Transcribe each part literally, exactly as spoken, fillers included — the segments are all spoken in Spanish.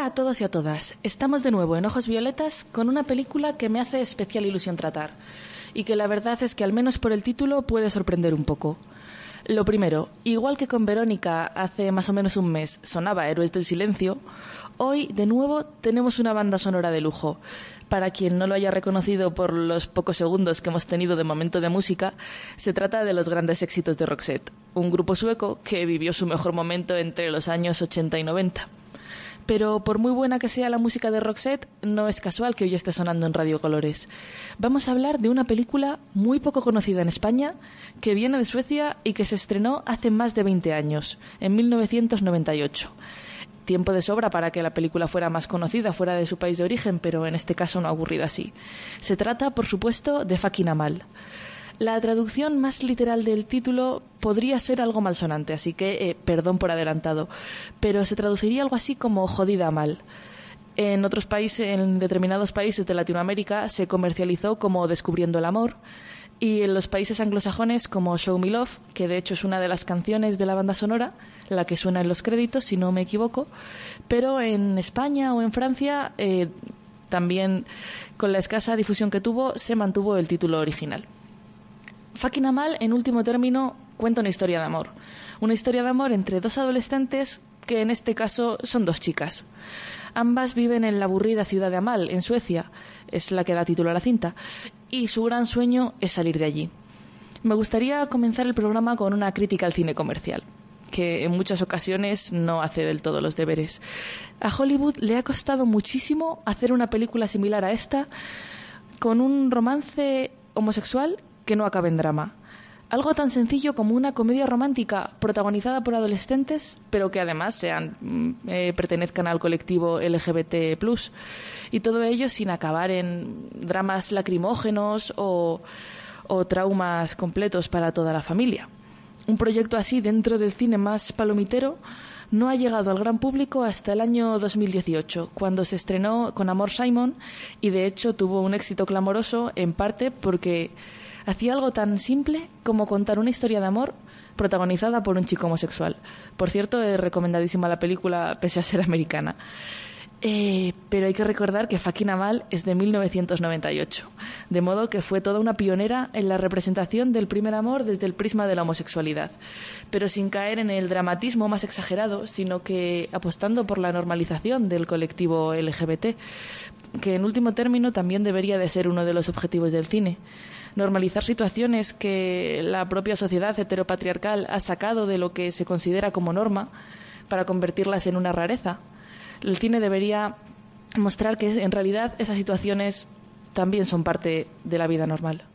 Hola a todos y a todas. Estamos de nuevo en Ojos Violetas con una película que me hace especial ilusión tratar y que la verdad es que al menos por el título puede sorprender un poco. Lo primero, igual que con Verónica hace más o menos un mes sonaba Héroes del Silencio, hoy de nuevo tenemos una banda sonora de lujo. Para quien no lo haya reconocido por los pocos segundos que hemos tenido de momento de música, se trata de los grandes éxitos de Roxette, un grupo sueco que vivió su mejor momento entre los años ochenta y noventa. Pero por muy buena que sea la música de Roxette, no es casual que hoy esté sonando en Radio Colores. Vamos a hablar de una película muy poco conocida en España, que viene de Suecia y que se estrenó hace más de veinte años, en mil novecientos noventa y ocho. Tiempo de sobra para que la película fuera más conocida fuera de su país de origen, pero en este caso no ha ocurrido así. Se trata, por supuesto, de Fucking Amal. La traducción más literal del título podría ser algo malsonante, así que eh, perdón por adelantado, pero se traduciría algo así como jodida Amal. En otros países, en determinados países de Latinoamérica, se comercializó como Descubriendo el amor, y en los países anglosajones como Show Me Love, que de hecho es una de las canciones de la banda sonora, la que suena en los créditos, si no me equivoco, pero en España o en Francia, eh, también con la escasa difusión que tuvo, se mantuvo el título original. Fucking Amal, en último término, cuenta una historia de amor. Una historia de amor entre dos adolescentes que en este caso son dos chicas. Ambas viven en la aburrida ciudad de Amal, en Suecia, es la que da título a la cinta, y su gran sueño es salir de allí. Me gustaría comenzar el programa con una crítica al cine comercial, que en muchas ocasiones no hace del todo los deberes. A Hollywood le ha costado muchísimo hacer una película similar a esta, con un romance homosexual que no acabe en drama. Algo tan sencillo como una comedia romántica protagonizada por adolescentes, pero que además sean eh, pertenezcan al colectivo L G B T plus, y todo ello sin acabar en dramas lacrimógenos o, o traumas completos para toda la familia. Un proyecto así dentro del cine más palomitero no ha llegado al gran público hasta el año dos mil dieciocho, cuando se estrenó con Amor Simon, y de hecho tuvo un éxito clamoroso, en parte porque hacía algo tan simple como contar una historia de amor protagonizada por un chico homosexual. Por cierto, es recomendadísima la película pese a ser americana. Eh, pero hay que recordar que Fucking Amal es de mil novecientos noventa y ocho, de modo que fue toda una pionera en la representación del primer amor desde el prisma de la homosexualidad, pero sin caer en el dramatismo más exagerado, sino que apostando por la normalización del colectivo L G B T, que en último término también debería de ser uno de los objetivos del cine. Normalizar situaciones que la propia sociedad heteropatriarcal ha sacado de lo que se considera como norma para convertirlas en una rareza. El cine debería mostrar que en realidad esas situaciones también son parte de la vida normal.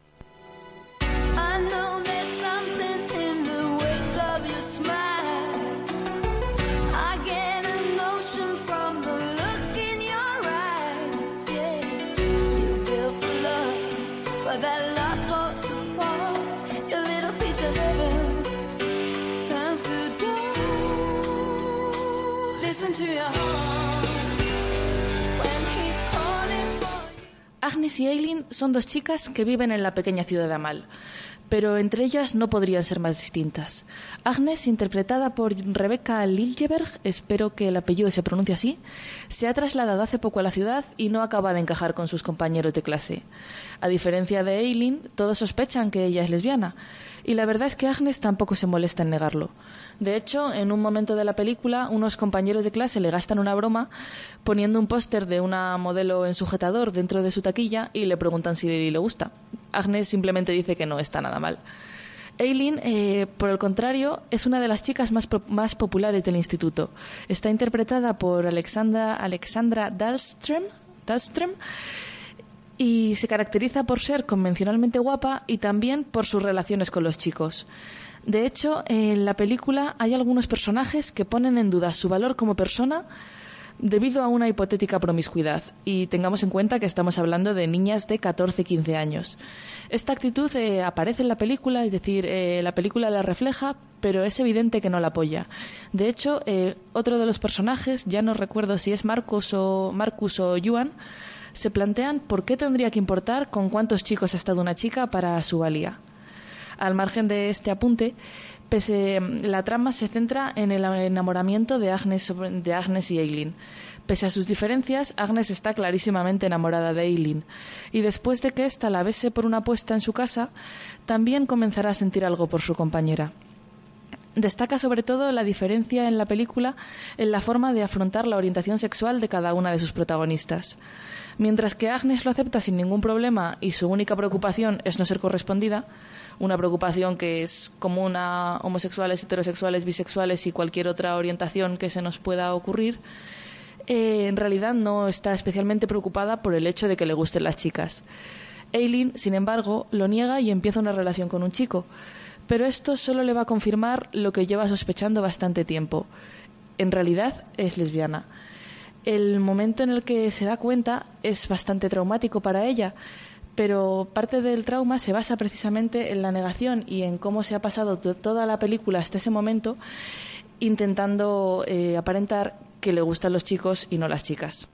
Agnes y Eileen son dos chicas que viven en la pequeña ciudad de Amal, pero entre ellas no podrían ser más distintas. Agnes, interpretada por Rebecca Liljeberg, espero que el apellido se pronuncie así, se ha trasladado hace poco a la ciudad y no acaba de encajar con sus compañeros de clase. A diferencia de Eileen, todos sospechan que ella es lesbiana, y la verdad es que Agnes tampoco se molesta en negarlo. De hecho, en un momento de la película, unos compañeros de clase le gastan una broma poniendo un póster de una modelo en sujetador dentro de su taquilla y le preguntan si le gusta. Agnes simplemente dice que no está nada mal. Eileen, eh, por el contrario, es una de las chicas más, más populares del instituto. Está interpretada por Alexandra, Alexandra Dahlström, Dahlström y se caracteriza por ser convencionalmente guapa y también por sus relaciones con los chicos. De hecho, en la película hay algunos personajes que ponen en duda su valor como persona debido a una hipotética promiscuidad, y tengamos en cuenta que estamos hablando de niñas de catorce a quince años. Esta actitud eh, aparece en la película, es decir, eh, la película la refleja, pero es evidente que no la apoya. De hecho, eh, otro de los personajes, ya no recuerdo si es Marcus o, Marcus o Johan, se plantean por qué tendría que importar con cuántos chicos ha estado una chica para su valía. Al margen de este apunte, pese, la trama se centra en el enamoramiento de Agnes, de Agnes y Eileen. Pese a sus diferencias, Agnes está clarísimamente enamorada de Eileen, y después de que ésta la bese por una apuesta en su casa, también comenzará a sentir algo por su compañera. Destaca sobre todo la diferencia en la película en la forma de afrontar la orientación sexual de cada una de sus protagonistas. Mientras que Agnes lo acepta sin ningún problema y su única preocupación es no ser correspondida, una preocupación que es común a homosexuales, heterosexuales, bisexuales y cualquier otra orientación que se nos pueda ocurrir, eh, en realidad no está especialmente preocupada por el hecho de que le gusten las chicas. Eileen, sin embargo, lo niega y empieza una relación con un chico, pero esto solo le va a confirmar lo que lleva sospechando bastante tiempo. En realidad es lesbiana. El momento en el que se da cuenta es bastante traumático para ella, pero parte del trauma se basa precisamente en la negación y en cómo se ha pasado t- toda la película hasta ese momento intentando eh, aparentar que le gustan los chicos y no las chicas.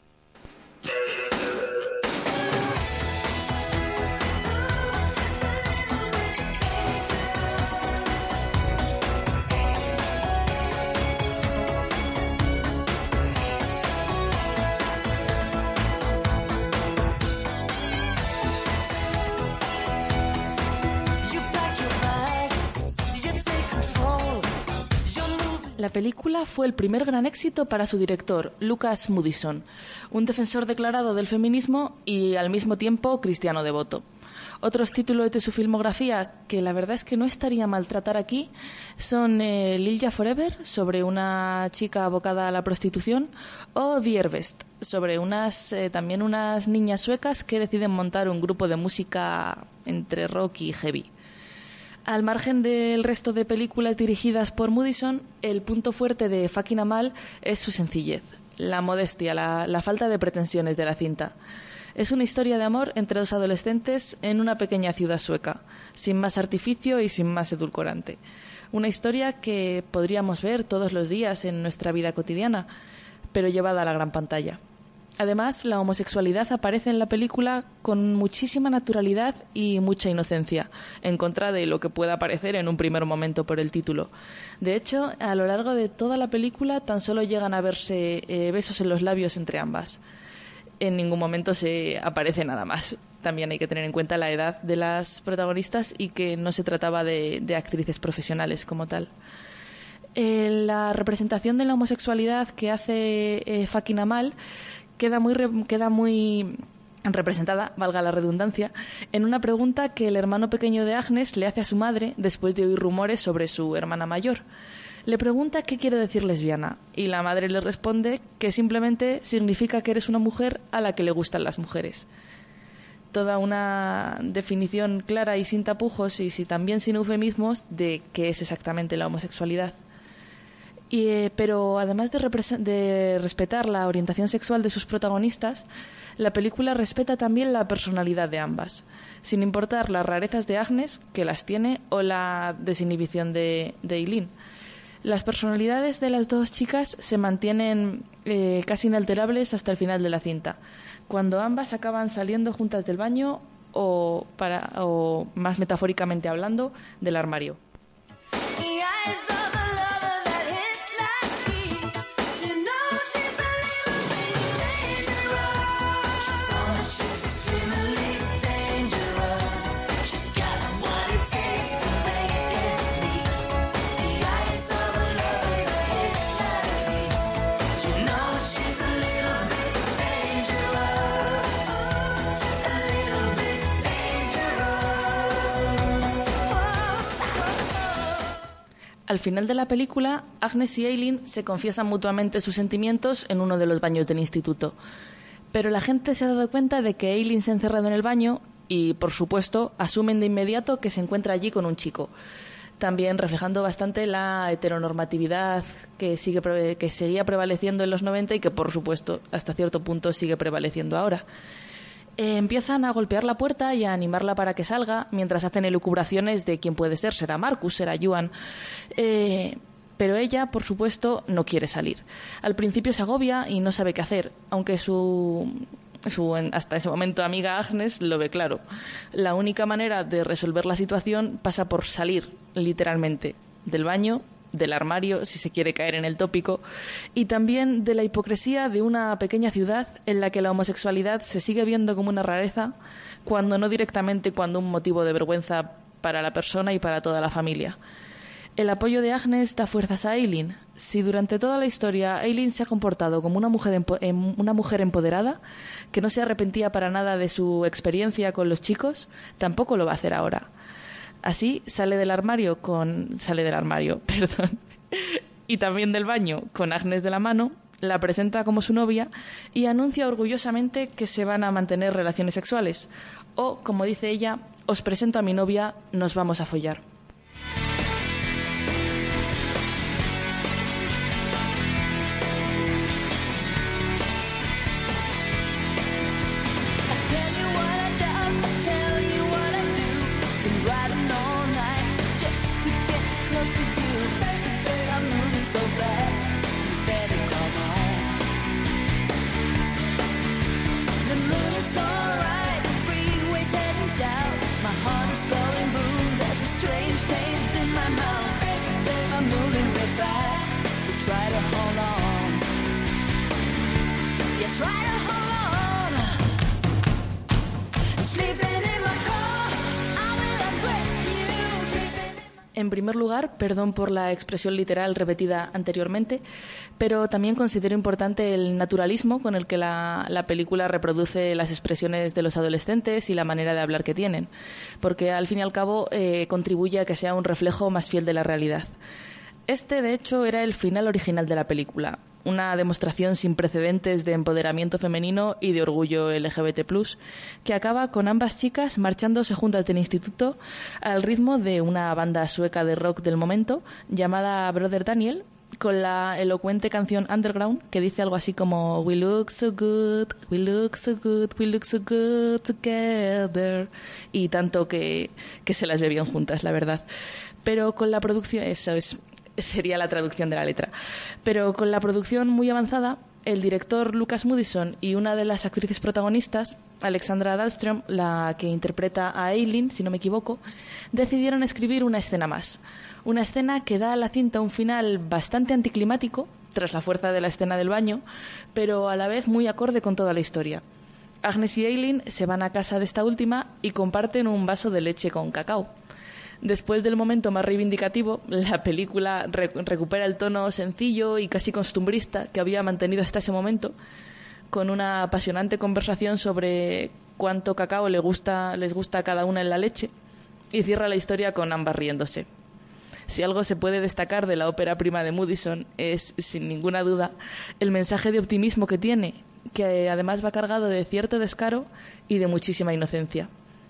La película fue el primer gran éxito para su director, Lukas Moodysson, un defensor declarado del feminismo y al mismo tiempo cristiano devoto. Otros títulos de su filmografía que la verdad es que no estaría mal tratar aquí son eh, Lilja Forever, sobre una chica abocada a la prostitución, o Viervest, sobre unas eh, también unas niñas suecas que deciden montar un grupo de música entre rock y heavy. Al margen del resto de películas dirigidas por Moodysson, el punto fuerte de Fucking Amal es su sencillez, la modestia, la, la falta de pretensiones de la cinta. Es una historia de amor entre dos adolescentes en una pequeña ciudad sueca, sin más artificio y sin más edulcorante. Una historia que podríamos ver todos los días en nuestra vida cotidiana, pero llevada a la gran pantalla. Además, la homosexualidad aparece en la película con muchísima naturalidad y mucha inocencia, en contra de lo que pueda parecer en un primer momento por el título. De hecho, a lo largo de toda la película tan solo llegan a verse eh, besos en los labios entre ambas. En ningún momento se aparece nada más. También hay que tener en cuenta la edad de las protagonistas y que no se trataba de, de actrices profesionales como tal. Eh, la representación de la homosexualidad que hace eh, Fucking Amal queda muy, queda muy representada, valga la redundancia, en una pregunta que el hermano pequeño de Agnes le hace a su madre después de oír rumores sobre su hermana mayor. Le pregunta qué quiere decir lesbiana y la madre le responde que simplemente significa que eres una mujer a la que le gustan las mujeres. Toda una definición clara y sin tapujos y si, también sin eufemismos de qué es exactamente la homosexualidad. Y, eh, pero además de, repre- de respetar la orientación sexual de sus protagonistas, la película respeta también la personalidad de ambas, sin importar las rarezas de Agnes, que las tiene, o la desinhibición de, de Eileen. Las personalidades de las dos chicas se mantienen eh, casi inalterables hasta el final de la cinta, cuando ambas acaban saliendo juntas del baño o, para, o más metafóricamente hablando, del armario. Al final de la película, Agnes y Eileen se confiesan mutuamente sus sentimientos en uno de los baños del instituto. Pero la gente se ha dado cuenta de que Eileen se ha encerrado en el baño y, por supuesto, asumen de inmediato que se encuentra allí con un chico. También reflejando bastante la heteronormatividad que, sigue, que seguía prevaleciendo en los noventa y que, por supuesto, hasta cierto punto sigue prevaleciendo ahora. Eh, empiezan a golpear la puerta y a animarla para que salga, mientras hacen elucubraciones de quién puede ser. Será Marcus, será Joan. Eh, pero ella, por supuesto, no quiere salir. Al principio se agobia y no sabe qué hacer, aunque su, su hasta ese momento amiga Agnes lo ve claro. La única manera de resolver la situación pasa por salir, literalmente, del baño, del armario, si se quiere caer en el tópico, y también de la hipocresía de una pequeña ciudad en la que la homosexualidad se sigue viendo como una rareza, cuando no directamente cuando un motivo de vergüenza para la persona y para toda la familia. El apoyo de Agnes da fuerzas a Eileen. Si durante toda la historia Eileen se ha comportado como una mujer, empo- em- una mujer empoderada, que no se arrepentía para nada de su experiencia con los chicos, tampoco lo va a hacer ahora. Así sale del armario con... sale del armario, perdón, y también del baño con Agnes de la mano, la presenta como su novia y anuncia orgullosamente que se van a mantener relaciones sexuales. O, como dice ella, os presento a mi novia, nos vamos a follar. En primer lugar, perdón por la expresión literal repetida anteriormente, pero también considero importante el naturalismo con el que la, la película reproduce las expresiones de los adolescentes y la manera de hablar que tienen, porque al fin y al cabo eh, contribuye a que sea un reflejo más fiel de la realidad. Este, de hecho, era el final original de la película, una demostración sin precedentes de empoderamiento femenino y de orgullo L G B T plus, que acaba con ambas chicas marchándose juntas del instituto al ritmo de una banda sueca de rock del momento llamada Brother Daniel, con la elocuente canción Underground que dice algo así como We look so good, we look so good, we look so good together, y tanto que, que se las ve bien juntas, la verdad. Pero con la producción, eso es... sería la traducción de la letra. Pero con la producción muy avanzada, el director Lucas Moodysson y una de las actrices protagonistas, Alexandra Dahlström, la que interpreta a Eileen, si no me equivoco, decidieron escribir una escena más. Una escena que da a la cinta un final bastante anticlimático, tras la fuerza de la escena del baño, pero a la vez muy acorde con toda la historia. Agnes y Eileen se van a casa de esta última y comparten un vaso de leche con cacao. Después del momento más reivindicativo, la película re- recupera el tono sencillo y casi costumbrista que había mantenido hasta ese momento, con una apasionante conversación sobre cuánto cacao le gusta, les gusta a cada una en la leche, y cierra la historia con ambas riéndose. Si algo se puede destacar de la ópera prima de Moodysson es, sin ninguna duda, el mensaje de optimismo que tiene, que además va cargado de cierto descaro y de muchísima inocencia.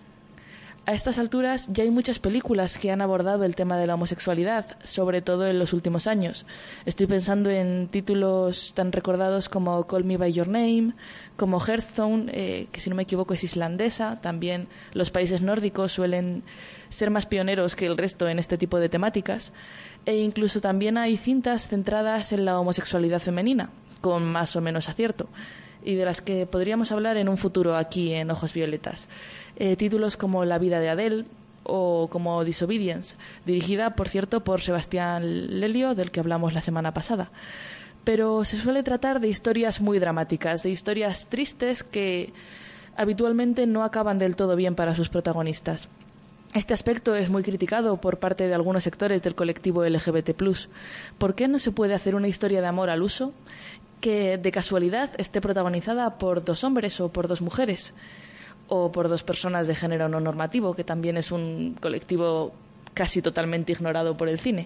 A estas alturas ya hay muchas películas que han abordado el tema de la homosexualidad, sobre todo en los últimos años. Estoy pensando en títulos tan recordados como Call Me By Your Name, como Hearthstone, eh, que si no me equivoco es islandesa. También los países nórdicos suelen ser más pioneros que el resto en este tipo de temáticas. E incluso también hay cintas centradas en la homosexualidad femenina, con más o menos acierto, y de las que podríamos hablar en un futuro aquí en Ojos Violetas. Eh, títulos como La vida de Adele o como Disobedience, dirigida, por cierto, por Sebastián Lelio, del que hablamos la semana pasada. Pero se suele tratar de historias muy dramáticas, de historias tristes que habitualmente no acaban del todo bien para sus protagonistas. Este aspecto es muy criticado por parte de algunos sectores del colectivo L G B T plus. ¿Por qué no se puede hacer una historia de amor al uso que de casualidad esté protagonizada por dos hombres o por dos mujeres? O por dos personas de género no normativo, que también es un colectivo casi totalmente ignorado por el cine.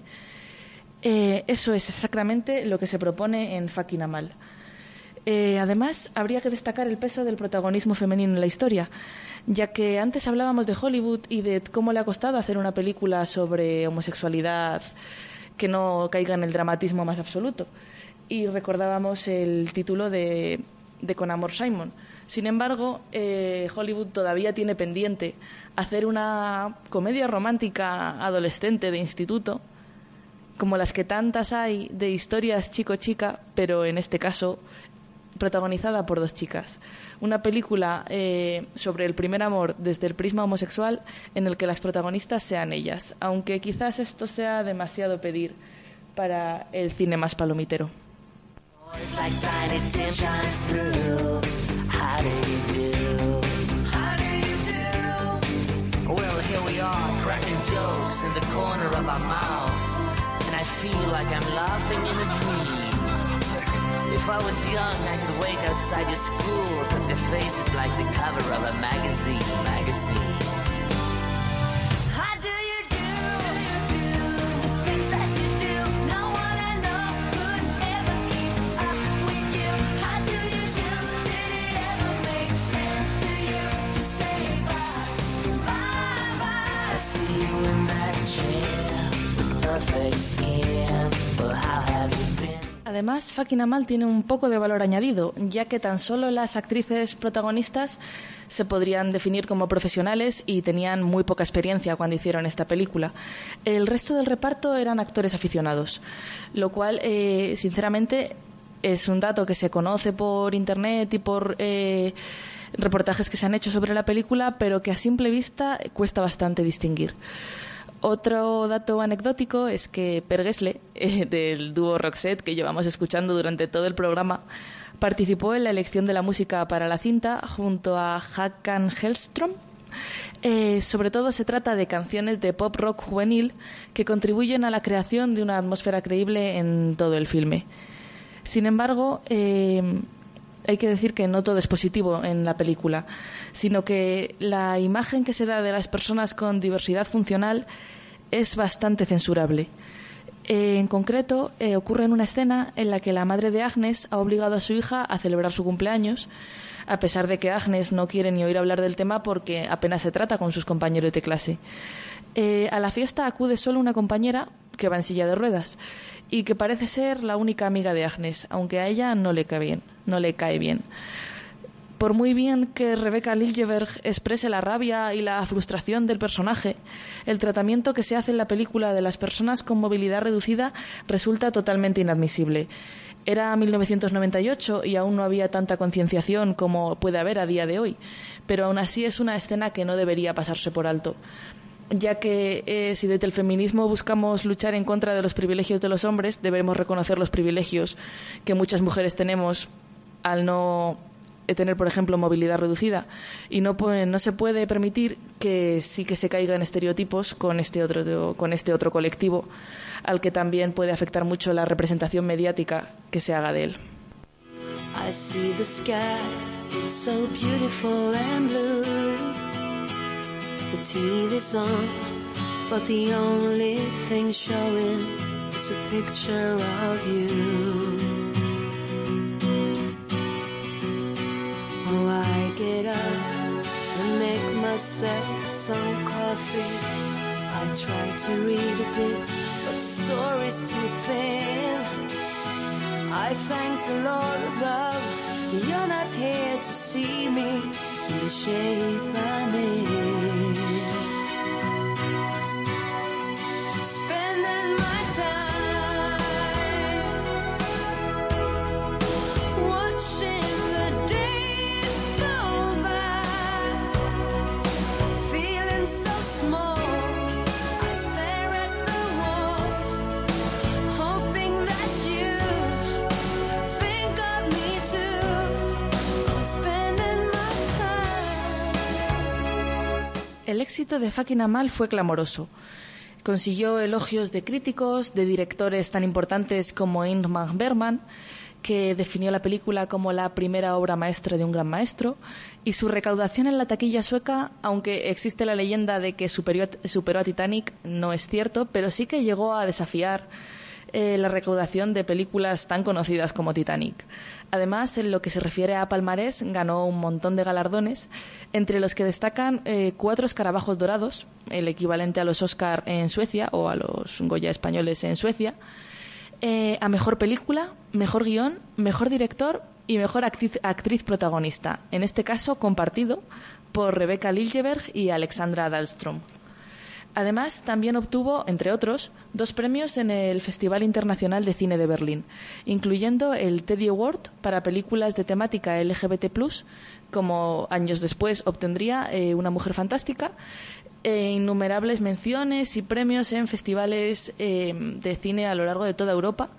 Eh, eso es exactamente lo que se propone en Fucking Amal. Eh, además, habría que destacar el peso del protagonismo femenino en la historia, ya que antes hablábamos de Hollywood y de cómo le ha costado hacer una película sobre homosexualidad que no caiga en el dramatismo más absoluto. Y recordábamos el título de, de Con Amor Simon. Sin embargo, eh, Hollywood todavía tiene pendiente hacer una comedia romántica adolescente de instituto, como las que tantas hay de historias chico-chica, pero en este caso protagonizada por dos chicas. Una película eh, sobre el primer amor desde el prisma homosexual en el que las protagonistas sean ellas, aunque quizás esto sea demasiado pedir para el cine más palomitero. Well, here we are, cracking jokes in the corner of our mouths, and I feel like I'm laughing in a dream. If I was young, I could wait outside your school, cause your face is like the cover of a magazine, magazine. How do you do? The things that you do, no one I know could ever keep up with you. How do you do? Did it ever make sense to you to say bye, bye, bye? I see you in that chair, perfect skin, well, how have you been? Además, Fucking Amal tiene un poco de valor añadido, ya que tan solo las actrices protagonistas se podrían definir como profesionales y tenían muy poca experiencia cuando hicieron esta película. El resto del reparto eran actores aficionados, lo cual, eh, sinceramente, es un dato que se conoce por internet y por eh, reportajes que se han hecho sobre la película, pero que a simple vista cuesta bastante distinguir. Otro dato anecdótico es que Per Gessle, eh, del dúo Roxette que llevamos escuchando durante todo el programa, participó en la elección de la música para la cinta junto a Håkan Hellström. Eh, sobre todo se trata de canciones de pop rock juvenil que contribuyen a la creación de una atmósfera creíble en todo el filme. Sin embargo, eh, hay que decir que no todo es positivo en la película, sino que la imagen que se da de las personas con diversidad funcional es bastante censurable. Eh, en concreto, eh, ocurre en una escena en la que la madre de Agnes ha obligado a su hija a celebrar su cumpleaños, a pesar de que Agnes no quiere ni oír hablar del tema porque apenas se trata con sus compañeros de clase. Eh, a la fiesta acude solo una compañera que va en silla de ruedas y que parece ser la única amiga de Agnes, aunque a ella no le cae bien, no le cae bien. Por muy bien que Rebecca Liljeberg exprese la rabia y la frustración del personaje, el tratamiento que se hace en la película de las personas con movilidad reducida resulta totalmente inadmisible. Era mil novecientos noventa y ocho y aún no había tanta concienciación como puede haber a día de hoy, pero aún así es una escena que no debería pasarse por alto, ya que eh, si desde el feminismo buscamos luchar en contra de los privilegios de los hombres, debemos reconocer los privilegios que muchas mujeres tenemos al no tener, por ejemplo, movilidad reducida, y no, no se puede permitir que sí que se caiga en estereotipos con este otro, con este otro colectivo, al que también puede afectar mucho la representación mediática que se haga de él. I see the sky, so beautiful and blue. The T V's on, but the only thing showing is a picture of you. Oh, I get up and make myself some coffee. I try to read a bit, but the story's too thin. I thank the Lord above, you're not here to see me in the shape I'm in. Spending my time watching the days go by, feeling so small. I stare at the wall, hoping that you think of me too. I'm spending my time. El éxito de Fucking Amal fue clamoroso. Consiguió elogios de críticos, de directores tan importantes como Ingmar Bergman, que definió la película como la primera obra maestra de un gran maestro, y su recaudación en la taquilla sueca, aunque existe la leyenda de que superó, superó a Titanic, no es cierto, pero sí que llegó a desafiar eh, la recaudación de películas tan conocidas como Titanic. Además, en lo que se refiere a palmarés, ganó un montón de galardones, entre los que destacan eh, cuatro escarabajos dorados, el equivalente a los Oscar en Suecia o a los Goya españoles en Suecia, eh, a mejor película, mejor guión, mejor director y mejor actriz, actriz protagonista, en este caso compartido por Rebecca Liljeberg y Alexandra Dahlström. Además, también obtuvo, entre otros, dos premios en el Festival Internacional de Cine de Berlín, incluyendo el Teddy Award para películas de temática L G B T plus, como años después obtendría eh, Una mujer fantástica, e innumerables menciones y premios en festivales eh, de cine a lo largo de toda Europa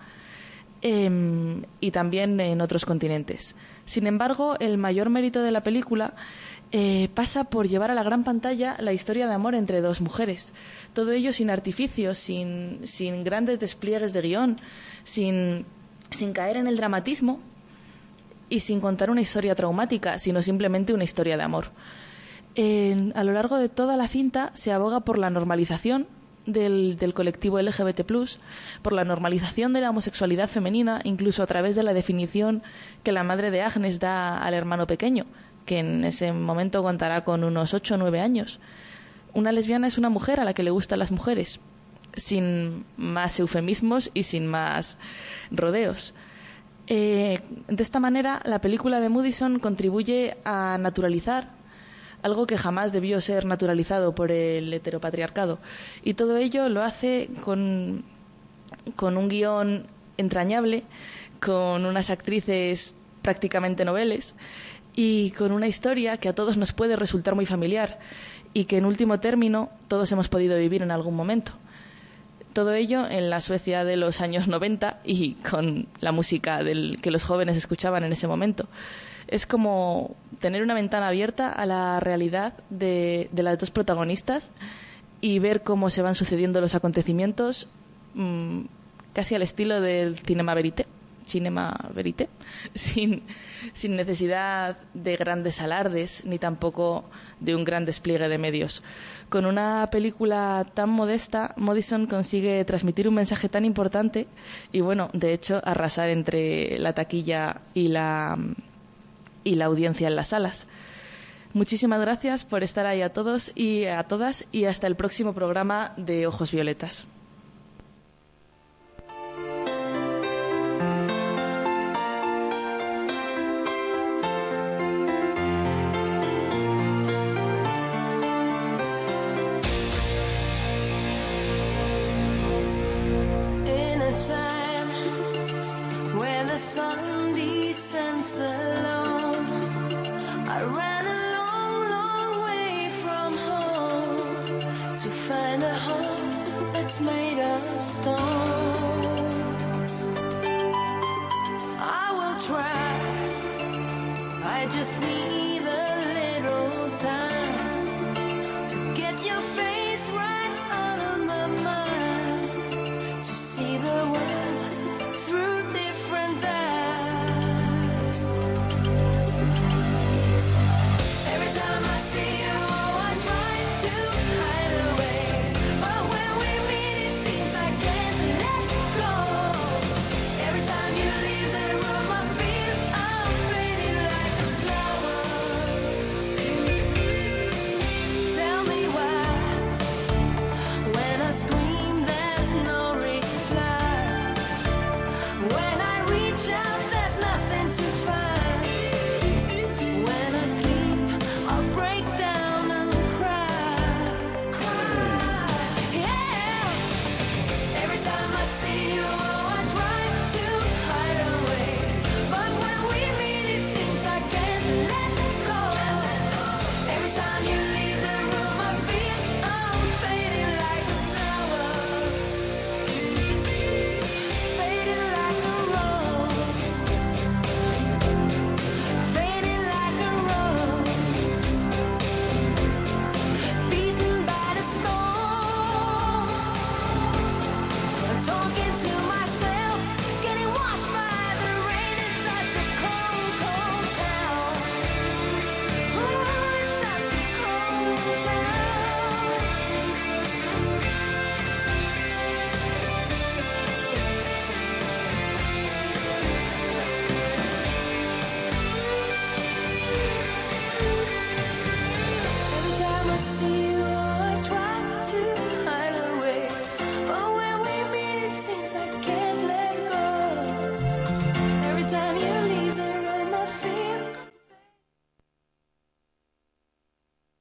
eh, y también en otros continentes. Sin embargo, el mayor mérito de la película Eh, pasa por llevar a la gran pantalla la historia de amor entre dos mujeres. Todo ello sin artificios, sin, sin grandes despliegues de guión, sin, sin caer en el dramatismo y sin contar una historia traumática, sino simplemente una historia de amor. Eh, a lo largo de toda la cinta se aboga por la normalización del, del colectivo L G B T plus, por la normalización de la homosexualidad femenina, incluso a través de la definición que la madre de Agnes da al hermano pequeño, que en ese momento contará con unos ocho o nueve años. Una lesbiana es una mujer a la que le gustan las mujeres, sin más eufemismos y sin más rodeos. Eh, de esta manera, la película de Moodysson contribuye a naturalizar algo que jamás debió ser naturalizado por el heteropatriarcado. Y todo ello lo hace con, con un guión entrañable, con unas actrices prácticamente noveles, y con una historia que a todos nos puede resultar muy familiar y que en último término todos hemos podido vivir en algún momento. Todo ello en la Suecia de los años noventa y con la música del que los jóvenes escuchaban en ese momento. Es como tener una ventana abierta a la realidad de, de las dos protagonistas y ver cómo se van sucediendo los acontecimientos mmm, casi al estilo del cinema verité. Cinema verité, sin, sin necesidad de grandes alardes ni tampoco de un gran despliegue de medios. Con una película tan modesta, Moodysson consigue transmitir un mensaje tan importante y, bueno, de hecho, arrasar entre la taquilla y la, y la audiencia en las salas. Muchísimas gracias por estar ahí a todos y a todas y hasta el próximo programa de Ojos Violetas. Sun descends alone. I ran a long, long way from home to find a home that's made of stone.